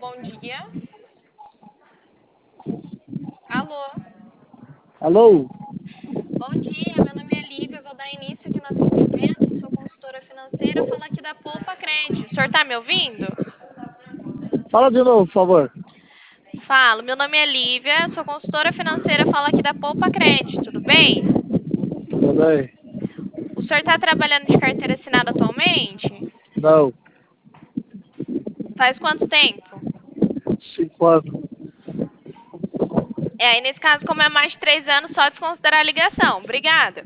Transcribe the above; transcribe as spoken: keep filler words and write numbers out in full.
bom dia. Alô? Alô? Bom dia, meu nome é Lívia, vou dar início aqui no atendimento, sou consultora financeira, falo aqui da Poupa Cred. O senhor tá me ouvindo? Fala de novo, por favor. Falo, meu nome é Lívia, sou consultora financeira, falo aqui da Poupa Cred, tudo bem? Tudo bem? O senhor tá trabalhando de carteira assinada atualmente? Não. Faz quanto tempo? Cinco anos. É, aí nesse caso, como é mais de três anos, só desconsiderar a ligação. Obrigada.